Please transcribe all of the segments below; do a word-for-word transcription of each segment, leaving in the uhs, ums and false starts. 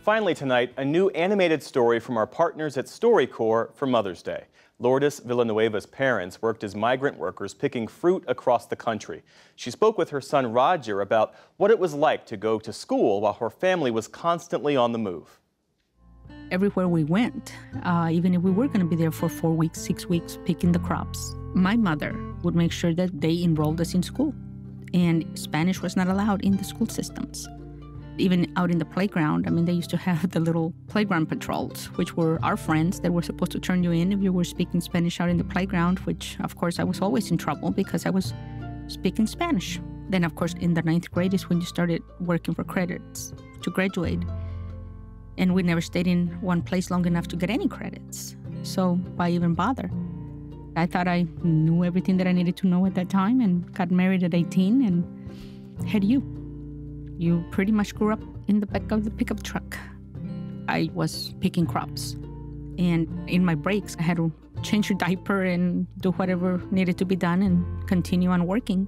Finally tonight, a new animated story from our partners at StoryCorps for Mother's Day. Lourdes Villanueva's parents worked as migrant workers picking fruit across the country. She spoke with her son Roger about what it was like to go to school while her family was constantly on the move. Everywhere we went, uh, even if we were going to be there for four weeks, six weeks, picking the crops, my mother would make sure that they enrolled us in school. And Spanish was not allowed in the school systems. Even out in the playground, I mean, they used to have the little playground patrols, which were our friends that were supposed to turn you in if you were speaking Spanish out in the playground, which, of course, I was always in trouble because I was speaking Spanish. Then, of course, in the ninth grade is when you started working for credits to graduate. And we never stayed in one place long enough to get any credits. So why even bother? I thought I knew everything that I needed to know at that time and got married at eighteen and had you. You pretty much grew up in the back of the pickup truck. I was picking crops. And in my breaks, I had to change your diaper and do whatever needed to be done and continue on working.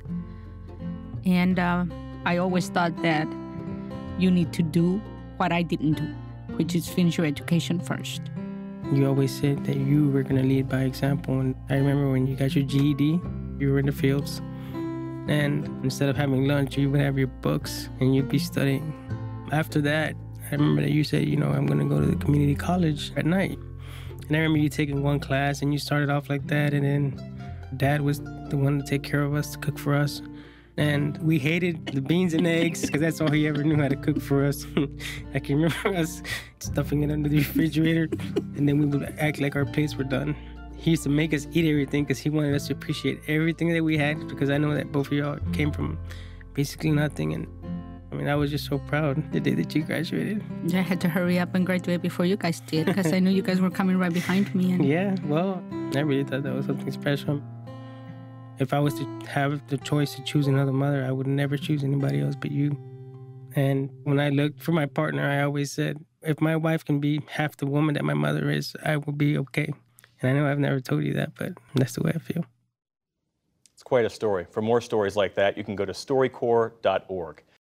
And uh, I always thought that you need to do what I didn't do, which is finish your education first. You always said that you were going to lead by example. And I remember when you got your G E D, you were in the fields. And instead of having lunch, you would have your books and you'd be studying. After that, I remember that you said, you know, I'm going to go to the community college at night. And I remember you taking one class and you started off like that. And then Dad was the one to take care of us, to cook for us. And we hated the beans and eggs because that's all he ever knew how to cook for us. I can remember us stuffing it under the refrigerator and then we would act like our plates were done. He used to make us eat everything because he wanted us to appreciate everything that we had, because I know that both of y'all came from basically nothing. And I mean, I was just so proud the day that you graduated. I had to hurry up and graduate before you guys did because I knew you guys were coming right behind me. And yeah, well, I really thought that was something special. If I was to have the choice to choose another mother, I would never choose anybody else but you. And when I looked for my partner, I always said, if my wife can be half the woman that my mother is, I will be okay. And I know I've never told you that, but that's the way I feel. It's quite a story. For more stories like that, you can go to story corps dot org.